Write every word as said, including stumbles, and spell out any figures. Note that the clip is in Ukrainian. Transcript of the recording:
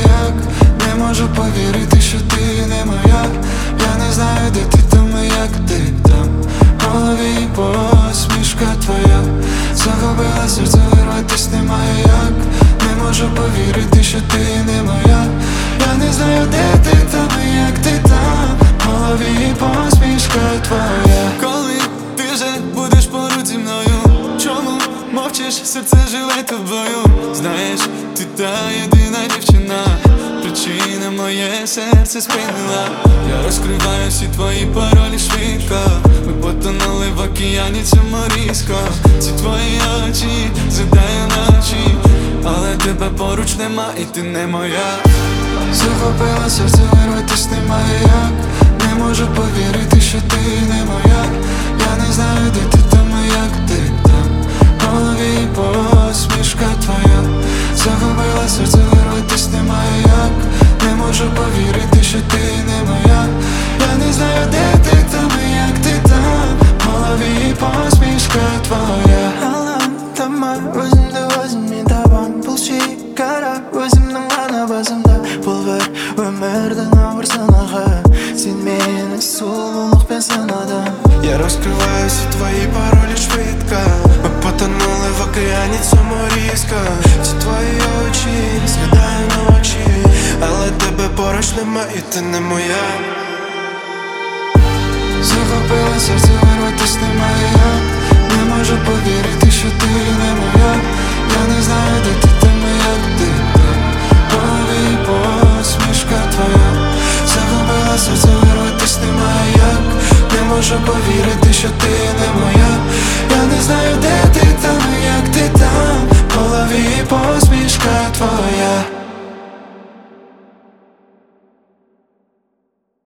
як. Не можу повірити, що ти не моя. Я не знаю, де ти там і як ти там. В голові посмішка твоя захопила серце, вирватись немає як. Не можу повірити, що ти не моя. Я не знаю, де ти там і як ти там. В голові посмішка твоя. Коли ти вже будеш поруч зі мною? Чому мовчиш, серце живе тобою? Знаєш, ти та єдина дівчина, причина моє серце спинила. Я розкриваю всі твої паролі швидко. Ми потонули в океані цьому різко. Ці твої очі згадаю ночі, але тебе поруч нема і ти не моя. Захопила серце, вирватись немає як. Не можу повірити, що ти не моя. Я не знаю, де ти там і як ти там. В голові посмішка твоя захопила серце, вирватись немає як. Не можу повірити, що ти не моя. Я не знаю, де ти там і як ти там. В голові посмішка твоя. Алаңдама, өзімді өзіме табам. Бұл шекара өзімнің ғана басымда. Бұл бір өмірдің ауыр сынағы. Сен мені сұлулықпен санадың. Я розкриваю всі твої паролі швидко. Ми потонули в океані цьому різко. Ці твої очі згадаю ночі, але тебе поруч нема і ти не моя. Захопила серце, вирватись немає як. Не можу повірити, що ти не моя. Я не знаю, де ти там і як ти там. В голові посмішка твоя захопила серце, вирватись немає як. Не можу повірити, що ти не моя. Я не